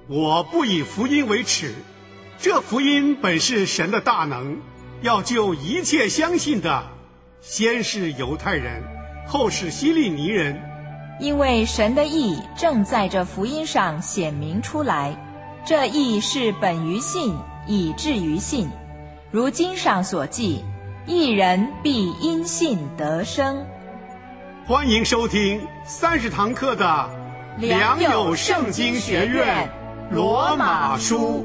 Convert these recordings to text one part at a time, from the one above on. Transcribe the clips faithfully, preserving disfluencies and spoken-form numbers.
我不以福音为耻，这福音本是神的大能，要救一切相信的，先是犹太人，后是希利尼人。 因为神的义正在这福音上显明出来，这义是本于信，以至于信。如经上所记，义人必因信得生。 欢迎收听三十堂课的良友圣经学院罗马书。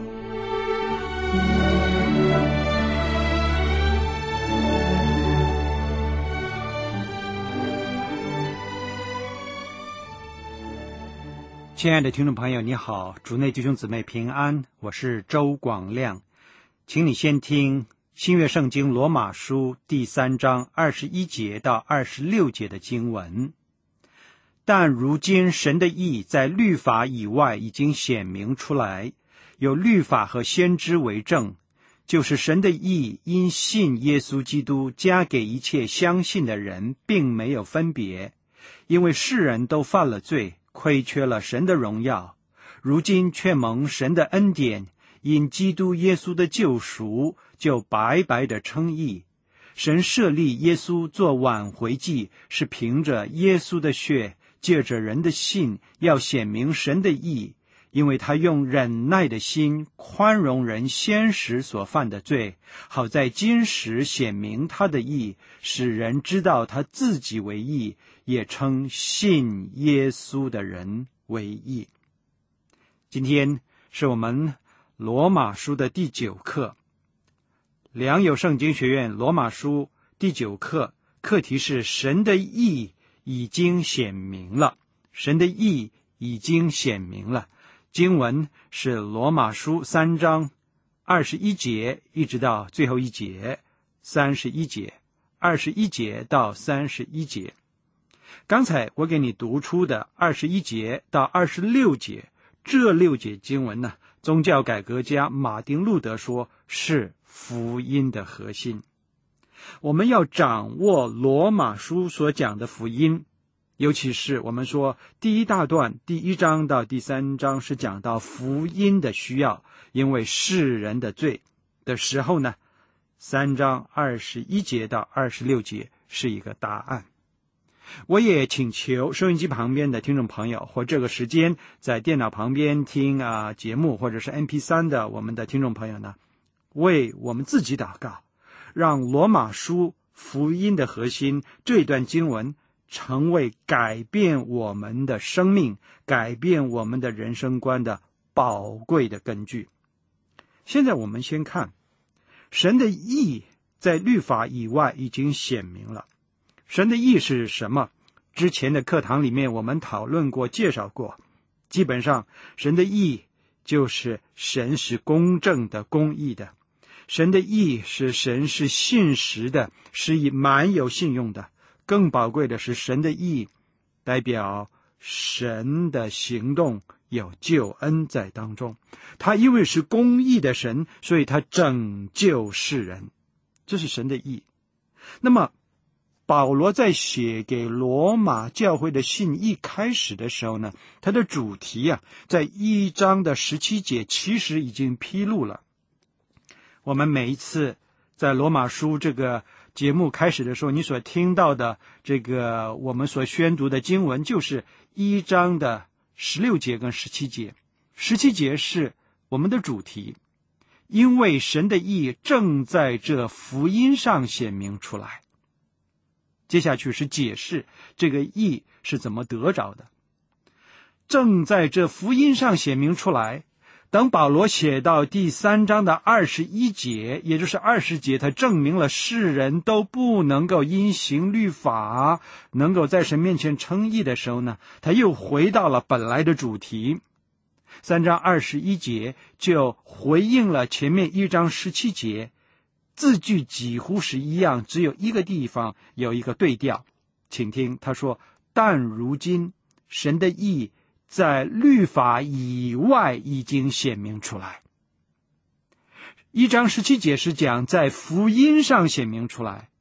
亲爱的听众朋友，你好，主内弟兄姊妹平安，我是周广亮。请你先听新约圣经罗马书第三章二十一节到二十六节的经文。但如今神的义在律法以外已经显明出来，有律法和先知为证，就是神的义因信耶稣基督加给一切相信的人，并没有分别，因为世人都犯了罪，亏缺了神的荣耀，如今却蒙神的恩典，因基督耶稣的救赎，就白白的称义。神设立耶稣做挽回祭，是凭着耶稣的血，借着人的信，要显明神的义，因为他用忍耐的心宽容人先时所犯的罪，好在今时显明他的义，使人知道他自己为义，也称信耶稣的人为义。今天是我们罗马书的第九课，良友圣经学院罗马书第九课，课题是神的义已经显明了。神的义已经显明了。经文是罗马书三章二十一节一直到最后一节三十一节，二十一节到三十一节。刚才我给你读出的二十一节到二十六节，这六节经文呢，宗教改革家马丁路德说是福音的核心。我们要掌握罗马书所讲的福音，尤其是我们说第一大段第一章到第三章是讲到福音的需要，因为世人的罪的时候呢，三章二十一节到二十六节是一个答案。我也请求收音机旁边的听众朋友，或这个时间在电脑旁边听啊节目，或者是 M P 三 的我们的听众朋友呢，为我们自己祷告，让罗马书福音的核心这一段经文成为改变我们的生命，改变我们的人生观的宝贵的根据。现在我们先看神的义在律法以外已经显明了。神的义是什么？之前的课堂里面我们讨论过，介绍过。基本上神的义就是神是公正的，公义的。神的义是神是信实的，是以蛮有信用的。更宝贵的是神的义代表神的行动有救恩在当中，他因为是公义的神，所以他拯救世人，这是神的义。那么保罗在写给罗马教会的信一开始的时候呢，他的主题啊，在一章的十七节其实已经披露了。我们每一次在罗马书这个节目开始的时候，你所听到的这个我们所宣读的经文，就是一章的十六节跟十七节。十七节是我们的主题，因为神的义正在这福音上显明出来。接下去是解释这个义是怎么得着的，正在这福音上显明出来。等保罗写到第三章的二十一节，也就是二十节，他证明了世人都不能够因行律法能够在神面前称义的时候呢，他又回到了本来的主题。三章二十一节就回应了前面一章十七节，字句几乎是一样，只有一个地方有一个对调。请听他说，但如今神的义在律法以外已经显明出来。一章十七节是讲在福音上显明出来，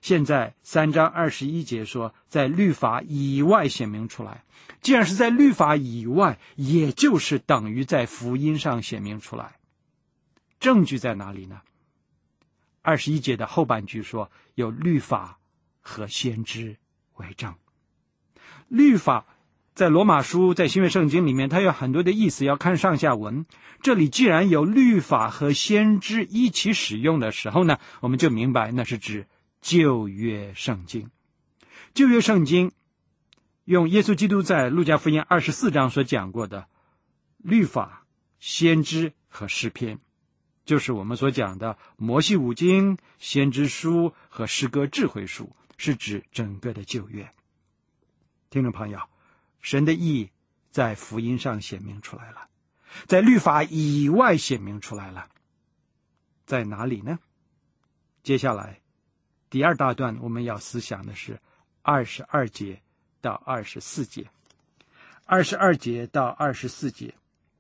现在三章二十一节说，在律法以外显明出来。既然是在律法以外，也就是等于在福音上显明出来。证据在哪里呢？二十一节的后半句说，有律法和先知为证。律法在罗马书，在新约圣经里面，它有很多的意思，要看上下文。这里既然有律法和先知一起使用的时候呢，我们就明白那是指旧约圣经。旧约圣经用耶稣基督在路加福音二十四章所讲过的律法、先知和诗篇，就是我们所讲的摩西五经、先知书和诗歌智慧书，是指整个的旧约。听众朋友，神的意在福音上显明出来了，在律法以外显明出来了。在哪里呢？接下来第二大段我们要思想的是二十二节到二十四节。二十二节到二十四节，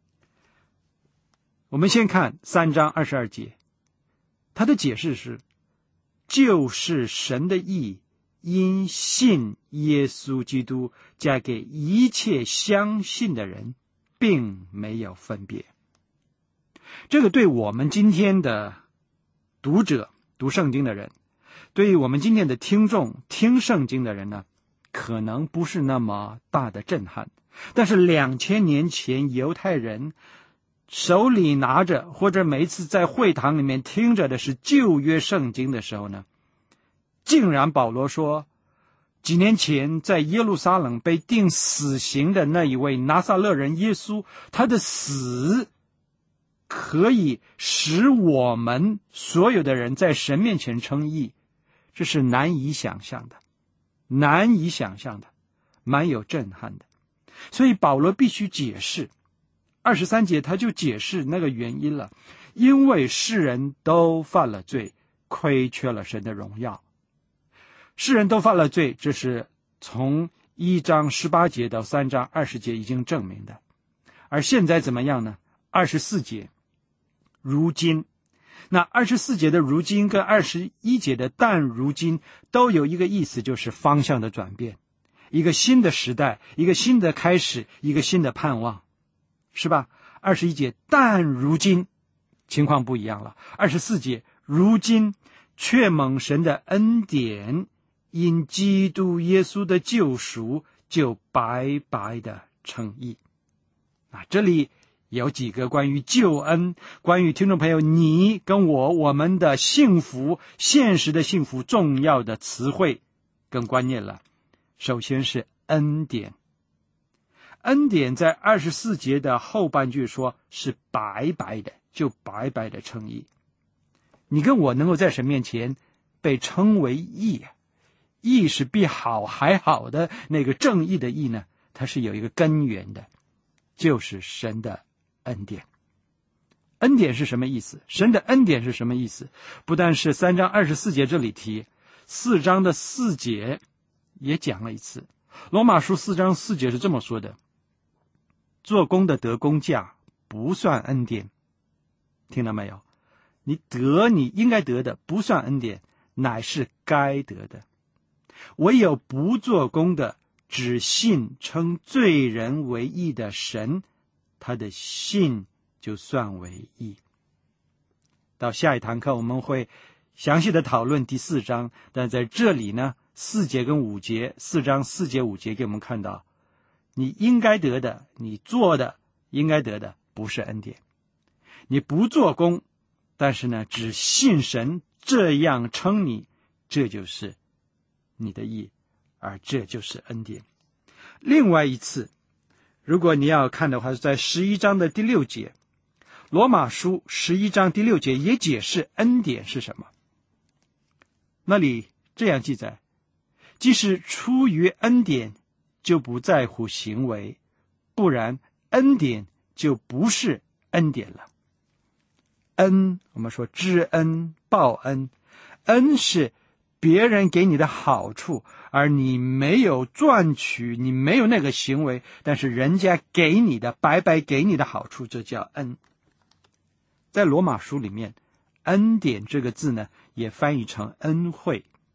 我们先看三章二十二节，它的解释是，就是神的义因信耶稣基督加给一切相信的人，并没有分别。这个对我们今天的读者、读圣经的人，对于我们今天的听众、听圣经的人呢，可能不是那么大的震撼。但是两千年前犹太人手里拿着，或者每一次在会堂里面听着的是旧约圣经的时候呢，竟然保罗说，几年前在耶路撒冷被定死刑的那一位拿撒勒人耶稣，他的死可以使我们所有的人在神面前称义，这是难以想象的，难以想象的，蛮有震撼的。所以保罗必须解释，二十三节他就解释那个原因了，因为世人都犯了罪，亏缺了神的荣耀。世人都犯了罪，这是从一章十八节到三章二十节已经证明的。而现在怎么样呢？二十四节，如今，那二十四节的如今跟二十一节的但如今都有一个意思，就是方向的转变，一个新的时代，一个新的开始，一个新的盼望，是吧？二十一节但如今情况不一样了。二十四节如今却蒙神的恩典，因基督耶稣的救赎，就白白的称义。啊，这里有几个关于救恩，关于听众朋友你跟我我们的幸福，现实的幸福重要的词汇跟观念了。首先是恩典。恩典在二十四节的后半句说是白白的，就白白的称义。你跟我能够在神面前被称为义，义是比好还好的那个正义的义呢，它是有一个根源的，就是神的恩典。恩典是什么意思？神的恩典是什么意思？不但是三章二十四节这里提，四章的四节也讲了一次。罗马书四章四节是这么说的，做工的得工价不算恩典。听到没有？你得你应该得的不算恩典，乃是该得的。唯有不做工的，只信称罪人为义的神，他的信就算为义。到下一堂课我们会详细的讨论第四章，但在这里呢，四节跟五节，四章四节五节给我们看到，你应该得的，你做的应该得的不是恩典。你不做工，但是呢只信神这样称你，这就是你的义，而这就是恩典。另外一次，如果你要看的话，是在十一章的第六节，罗马书十一章第六节也解释恩典是什么。那里这样记载，即使出于恩典，就不在乎行为，不然恩典就不是恩典了。恩，我们说知恩报恩，恩是别人给你的好处，而你没有赚取，你没有那个行为，但是人家给你的，白白给你的好处，这叫恩。在罗马书里面，恩典这个字呢，也翻译成恩惠。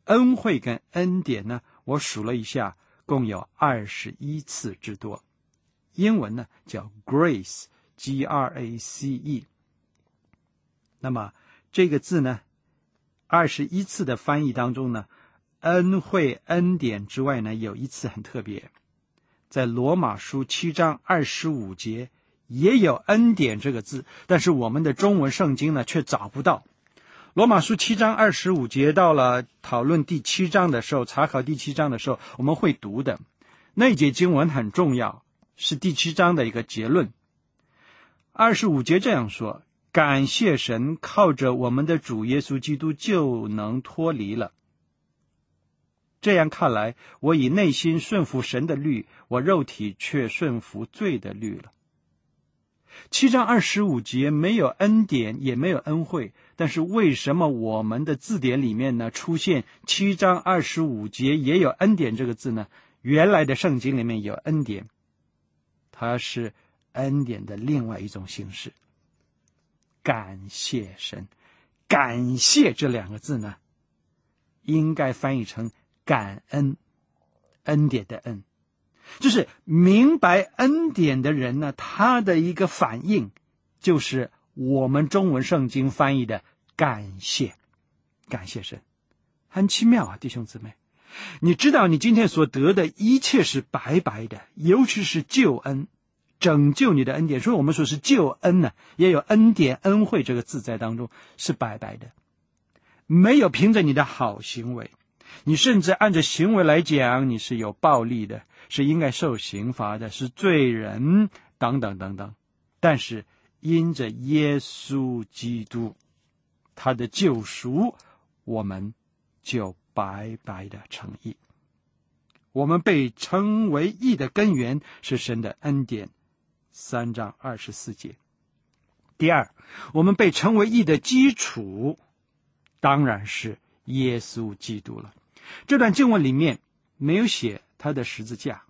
恩惠跟恩典呢，我数了一下，共有二十一次之多。英文呢叫 grace， G R A C E。 那么这个字呢，二十一次的翻译当中呢，恩惠恩典之外呢，有一次很特别，在罗马书七章二十五节也有恩典这个字，但是我们的中文圣经呢却找不到。罗马书七章二十五节，到了讨论第七章的时候，查考第七章的时候，我们会读的那一节经文很重要，是第七章的一个结论。二十五节这样说：感谢神，靠着我们的主耶稣基督就能脱离了。这样看来，我以内心顺服神的律，我肉体却顺服罪的律了。七章二十五节没有恩典，也没有恩惠，但是为什么我们的字典里面呢出现七章二十五节也有恩典这个字呢？原来的圣经里面有恩典，它是恩典的另外一种形式。感谢神，感谢这两个字呢，应该翻译成感恩，恩典的恩。就是明白恩典的人呢，他的一个反应就是我们中文圣经翻译的感谢，感谢神。很奇妙啊，弟兄姊妹，你知道你今天所得的一切是白白的，尤其是救恩，拯救你的恩典。所以我们说是救恩呢，也有恩典恩惠这个字在当中，是白白的，没有凭着你的好行为，你甚至按着行为来讲，你是有暴力的，是应该受刑罚的，是罪人等等等等。但是因着耶稣基督他的救赎，我们就白白的称义。我们被称为义的根源是神的恩典，三章二十四节。第二，我们被称为义的基础当然是耶稣基督了。这段经文里面没有写他的十字架。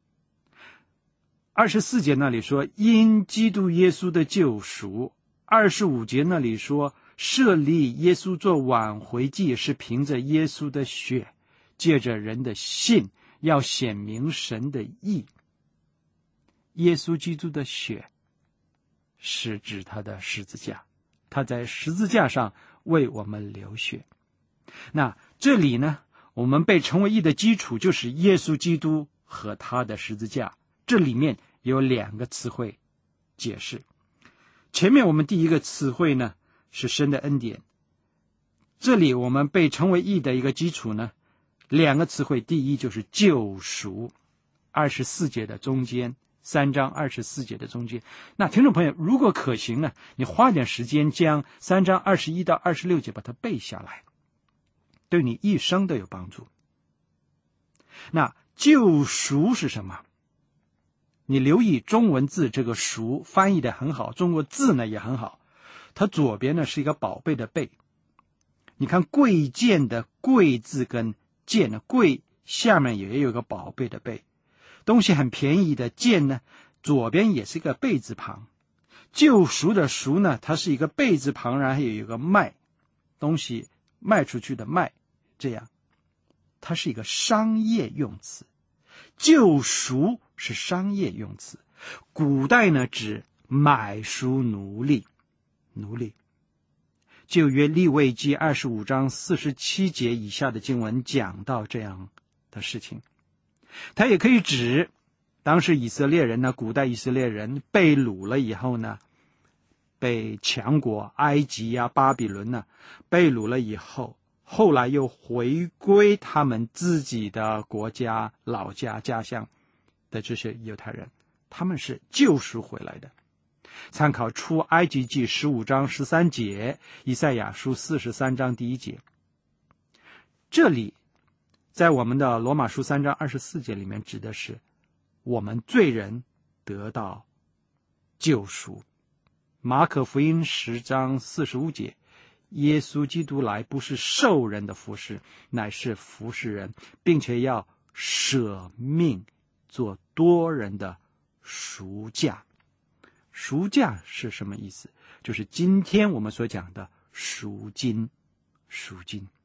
二十四节那里说因基督耶稣的救赎，二十五节那里说设立耶稣做挽回祭是凭着耶稣的血，借着人的信要显明神的义。耶稣基督的血是指他的十字架，他在十字架上为我们流血。那这里呢，我们被称为义的基础就是耶稣基督和他的十字架。这里面有两个词汇解释。前面我们第一个词汇呢是神的恩典，这里我们被称为义的一个基础呢，两个词汇，第一就是救赎，二十四节的中间，三章二十四节的中间。那听众朋友，如果可行呢，你花点时间将三章二十一到二十六节把它背下来，对你一生都有帮助。那救赎是什么？你留意中文字这个赎翻译的很好，中国字呢也很好，它左边呢是一个宝贝的贝。你看贵贱的贵字跟贱呢，贵下面也有一个宝贝的贝，东西很便宜的贱呢，左边也是一个贝字旁。救赎的赎呢，它是一个贝字旁，然后有一个卖，东西卖出去的卖，这样它是一个商业用词。救赎是商业用词，古代呢指买赎奴隶，奴隶。旧约利未记二十五章四十七节以下的经文讲到这样的事情。它也可以指当时以色列人呢，古代以色列人被掳了以后呢，被强国埃及啊、巴比伦呢被掳了以后，后来又回归他们自己的国家、老家、家乡的这些犹太人，他们是救赎回来的。参考出埃及记十五章十三节，以赛亚书四十三章第一节。这里在我们的罗马书三章二十四节里面指的是我们罪人得到救赎。马可福音十章四十五节，耶稣基督来不是受人的服侍，乃是服侍人，并且要舍命做多人的赎价。赎价是什么意思？就是今天我们所讲的赎金。赎金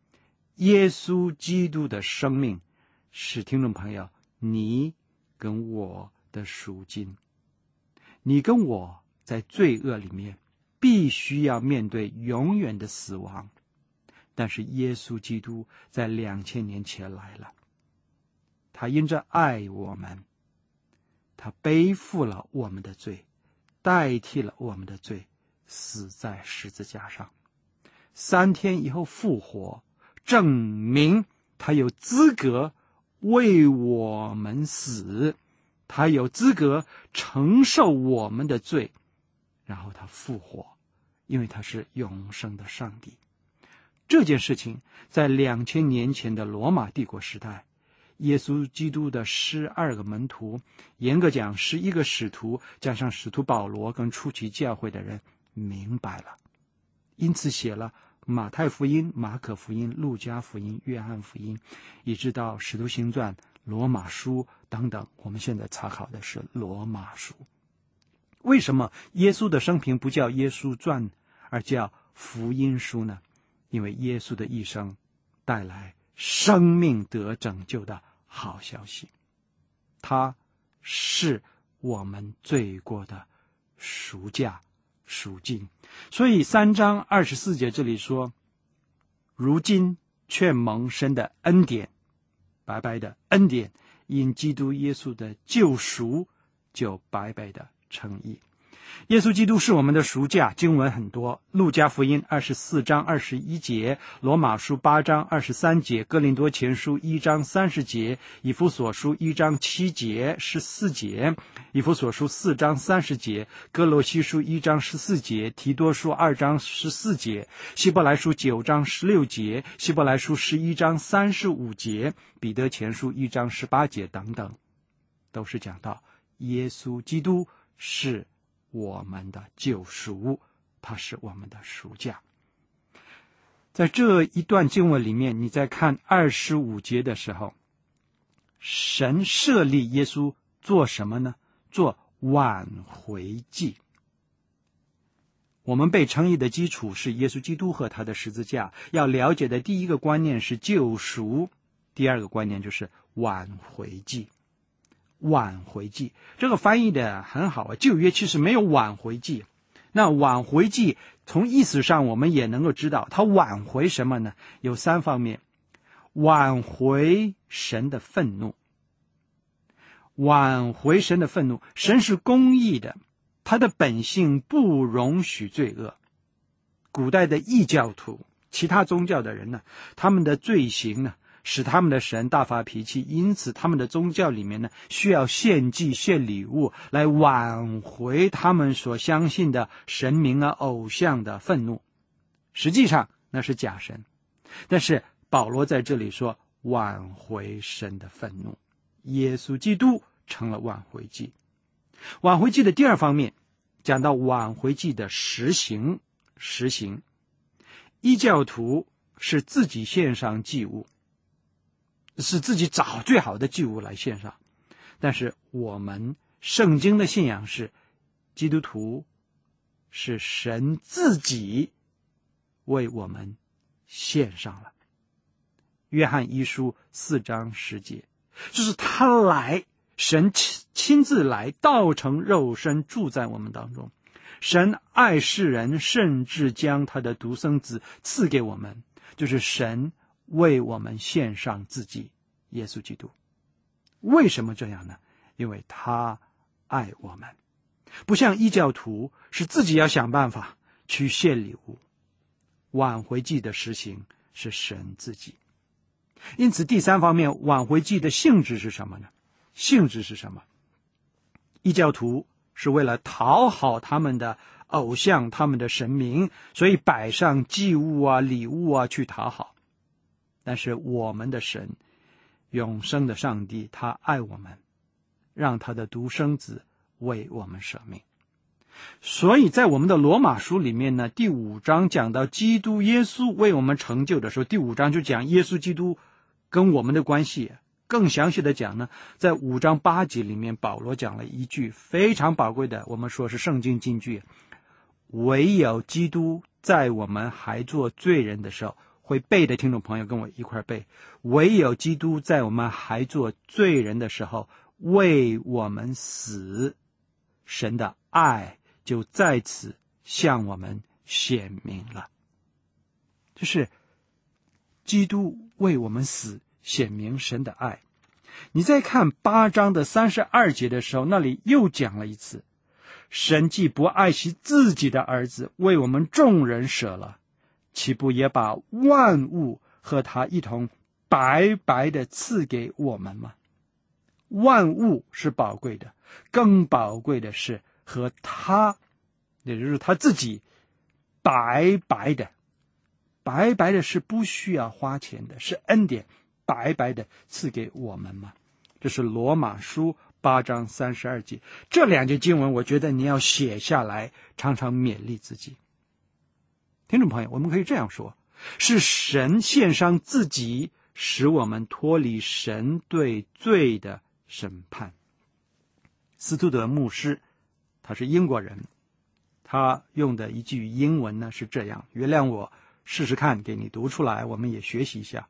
耶稣基督的生命是听众朋友你跟我的赎金。你跟我在罪恶里面必须要面对永远的死亡，但是耶稣基督在两千年前来了，他因着爱我们，他背负了我们的罪，代替了我们的罪，死在十字架上，三天以后复活，证明他有资格为我们死，他有资格承受我们的罪，然后他复活，因为他是永生的上帝。这件事情在两千年前的罗马帝国时代，耶稣基督的十二个门徒，严格讲十一个使徒，加上使徒保罗跟初期教会的人明白了，因此写了马太福音、马可福音、路加福音、约翰福音，一直到使徒行传、罗马书等等。我们现在查考的是罗马书。为什么耶稣的生平不叫耶稣传，而叫福音书呢？因为耶稣的一生带来生命得拯救的好消息，他是我们罪过的赎价赎金。所以三章二十四节这里说，如今却蒙神的恩典，白白的恩典，因基督耶稣的救赎，就白白的称义。耶稣基督是我们的赎价，经文很多，路加福音二十四章二十一节，罗马书八章二十三节，哥林多前书一章三十节，以弗所书一章七节十四节，以弗所书四章三十节，哥罗西书一章十四节，提多书二章十四节，希伯来书九章十六节，希伯来书十一章三十五节，彼得前书一章十八节等等，都是讲到耶稣基督是我们的救赎，他是我们的赎价。在这一段经文里面，你在看二十五节的时候，神设立耶稣做什么呢？做挽回祭。我们被称义的基础是耶稣基督和他的十字架，要了解的第一个观念是救赎，第二个观念就是挽回祭。挽回祭这个翻译的很好啊，旧约其实没有挽回祭。那挽回祭从意思上我们也能够知道，它挽回什么呢？有三方面：挽回神的愤怒，挽回神的愤怒，神是公义的，他的本性不容许罪恶。古代的异教徒，其他宗教的人呢，他们的罪行呢使他们的神大发脾气，因此他们的宗教里面呢，需要献祭献礼物来挽回他们所相信的神明啊偶像的愤怒。实际上那是假神，但是保罗在这里说挽回神的愤怒，耶稣基督成了挽回祭。挽回祭的第二方面讲到挽回祭的实行。实行异教徒是自己献上祭物，是自己找最好的祭物来献上，但是我们圣经的信仰是基督徒是神自己为我们献上了。约翰一书四章十节，就是他来，神亲自来，道成肉身住在我们当中。神爱世人，甚至将他的独生子赐给我们，就是神为我们献上自己，耶稣基督。为什么这样呢？因为他爱我们，不像异教徒是自己要想办法去献礼物。挽回祭的实行是神自己。因此第三方面，挽回祭的性质是什么呢？性质是什么？异教徒是为了讨好他们的偶像，他们的神明，所以摆上祭物啊礼物啊去讨好。但是我们的神，永生的上帝，他爱我们，让他的独生子为我们舍命。所以在我们的罗马书里面呢，第五章讲到基督耶稣为我们成就的时候，第五章就讲耶稣基督跟我们的关系。更详细的讲呢，在五章八节里面，保罗讲了一句非常宝贵的，我们说是圣经金句：唯有基督在我们还做罪人的时候会背的听众朋友跟我一块背，唯有基督在我们还做罪人的时候为我们死，神的爱就在此向我们显明了。就是基督为我们死，显明神的爱。你再看八章的三十二节的时候，那里又讲了一次，神既不爱惜自己的儿子，为我们众人舍了，岂不也把万物和他一同白白的赐给我们吗？万物是宝贵的，更宝贵的是和他，也就是他自己白白的，白白的是不需要花钱的，是恩典白白的赐给我们吗？这是罗马书八章三十二节。这两节经文我觉得你要写下来，常常勉励自己。听众朋友，我们可以这样说，是神献上自己，使我们脱离神对罪的审判。斯图德牧师，他是英国人，他用的一句英文呢是这样，原谅我试试看给你读出来，我们也学习一下。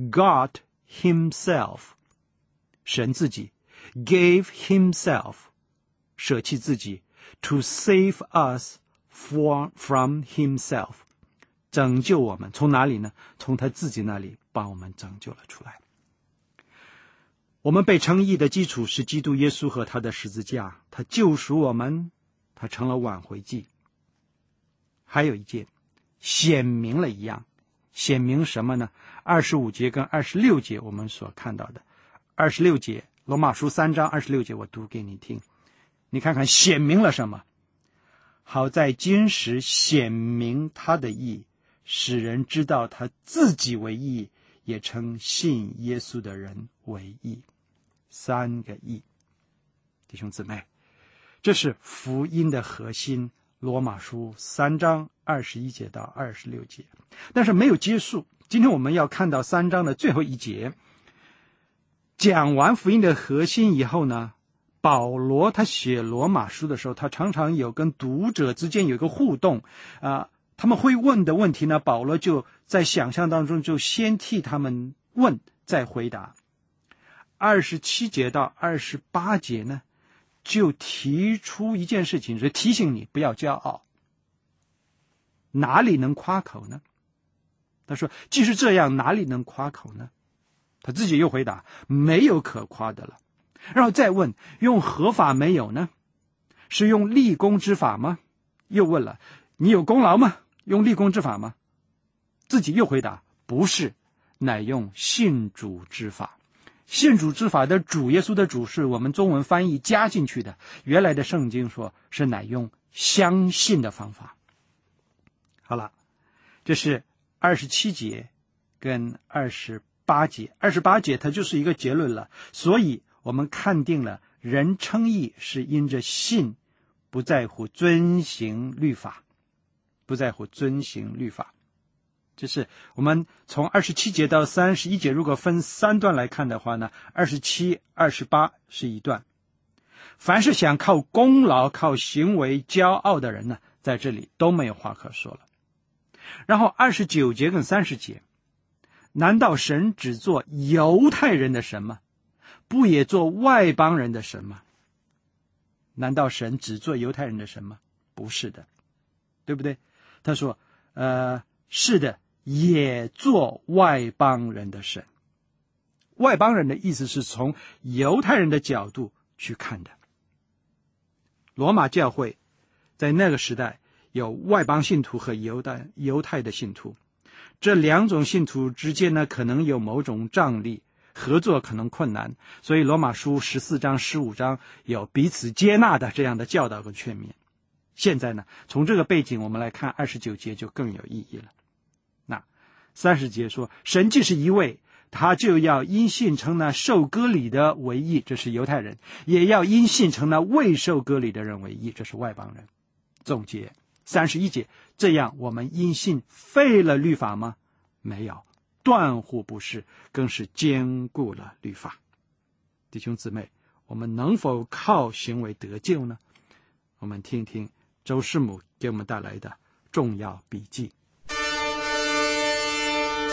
God himself， 神自己 gave himself， 舍弃自己 to save us for, from himself， 拯救我们，从哪里呢？从他自己那里把我们拯救了出来。我们被称义的基础是基督耶稣和他的十字架，他救赎我们，他成了挽回祭。还有一件显明了一样，显明什么呢？二十五节跟二十六节我们所看到的。二十六节，罗马书三章二十六节，我读给你听。你看看显明了什么？好在今时显明他的义，使人知道他自己为义，也称信耶稣的人为义。三个义，弟兄姊妹，这是福音的核心。罗马书三章二十一节到二十六节，但是没有结束。今天我们要看到三章的最后一节。讲完福音的核心以后呢，保罗他写罗马书的时候，他常常有跟读者之间有一个互动啊、呃，他们会问的问题呢，保罗就在想象当中就先替他们问，再回答。二十七节到二十八节呢，就提出一件事情，是提醒你不要骄傲。哪里能夸口呢？他说既是这样，哪里能夸口呢？他自己又回答没有可夸的了。然后再问用何法没有呢？是用立功之法吗？又问了你有功劳吗？用立功之法吗？自己又回答不是，乃用信主之法。信主之法的主，耶稣的主是我们中文翻译加进去的，原来的圣经说是乃用相信的方法。好了，这是二十七节跟二十八节。二十八节它就是一个结论了，所以我们看定了人称义是因着信，不在乎遵行律法，不在乎遵行律法。就是我们从二十七节到三十一节，如果分三段来看的话呢，二十七、二十八是一段。凡是想靠功劳、靠行为骄傲的人呢，在这里都没有话可说了。然后二十九节跟三十节，难道神只做犹太人的神吗？不也做外邦人的神吗？难道神只做犹太人的神吗？不是的，对不对？他说呃，是的，也做外邦人的神。外邦人的意思是从犹太人的角度去看的。罗马教会在那个时代有外邦信徒和犹太犹太的信徒，这两种信徒之间呢，可能有某种张力，合作可能困难，所以罗马书十四章、十五章有彼此接纳的这样的教导和劝勉。现在呢，从这个背景我们来看二十九节就更有意义了。那三十节说，神既是一位，他就要因信称那受割礼的为义，这是犹太人，也要因信称那未受割礼的人为义，这是外邦人。总结三十一节，这样我们因信废了律法吗？没有，断乎不是，更是坚固了律法。弟兄姊妹，我们能否靠行为得救呢？我们听听周师母给我们带来的重要笔记。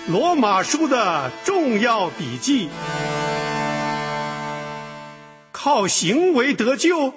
罗马书的重要笔记。靠行为得救。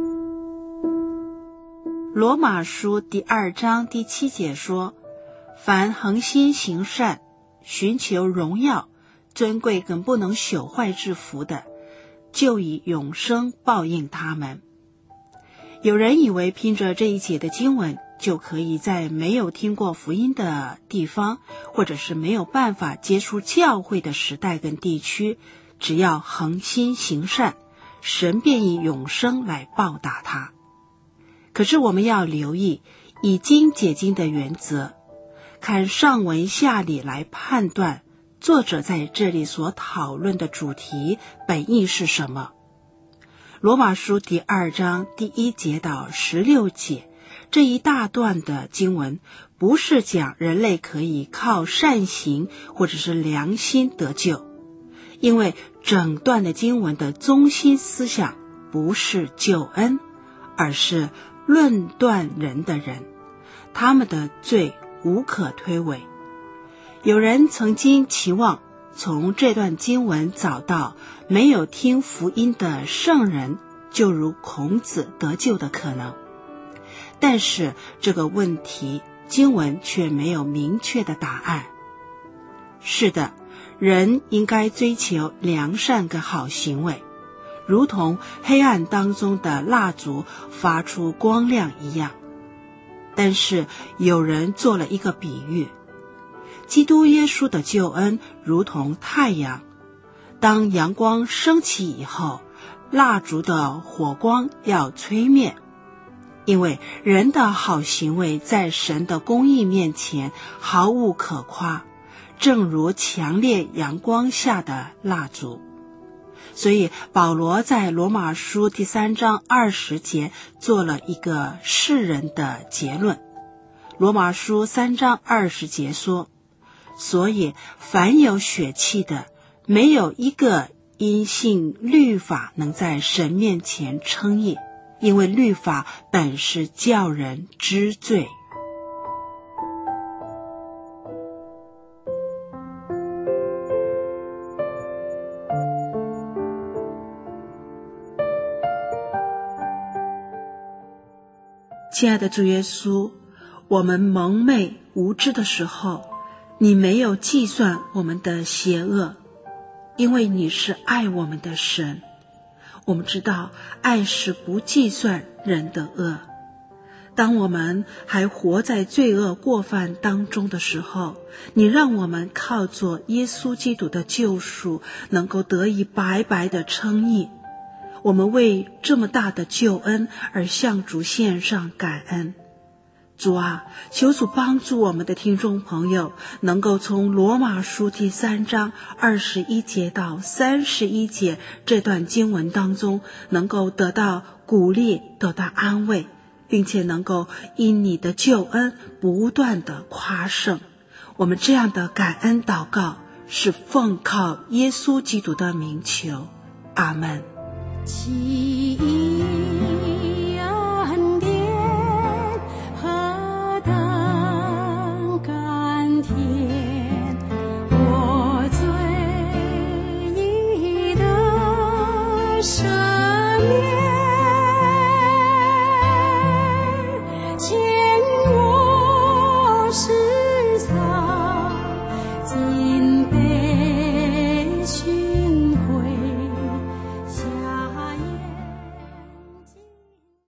罗马书第二章第七节说，凡恒心行善，寻求荣耀、尊贵跟不能朽坏之福的，就以永生报应他们。有人以为凭着这一节的经文，就可以在没有听过福音的地方，或者是没有办法接触教会的时代跟地区，只要恒心行善，神便以永生来报答他。可是我们要留意以经解经的原则，看上文下理来判断作者在这里所讨论的主题本意是什么。罗马书第二章第一节到十六节这一大段的经文，不是讲人类可以靠善行或者是良心得救，因为整段的经文的中心思想不是救恩，而是论断人的人，他们的罪无可推诿。有人曾经期望从这段经文找到没有听福音的圣人就如孔子得救的可能，但是这个问题经文却没有明确的答案。是的，人应该追求良善跟好行为，如同黑暗当中的蜡烛发出光亮一样。但是有人做了一个比喻，基督耶稣的救恩如同太阳，当阳光升起以后，蜡烛的火光要吹灭，因为人的好行为在神的公义面前毫无可夸，正如强烈阳光下的蜡烛。所以保罗在罗马书第三章二十节做了一个世人的结论。罗马书三章二十节说，所以凡有血气的，没有一个因信律法能在神面前称义，因为律法本是叫人知罪。亲爱的主耶稣，我们蒙昧无知的时候，你没有计算我们的邪恶，因为你是爱我们的神。我们知道爱是不计算人的恶。当我们还活在罪恶过犯当中的时候，你让我们靠着耶稣基督的救赎，能够得以白白的称义。我们为这么大的救恩而向主献上感恩。主啊，求主帮助我们的听众朋友，能够从罗马书第三章二十一节到三十一节这段经文当中，能够得到鼓励，得到安慰，并且能够因你的救恩不断的夸胜。我们这样的感恩祷告是奉靠耶稣基督的名求，阿们。起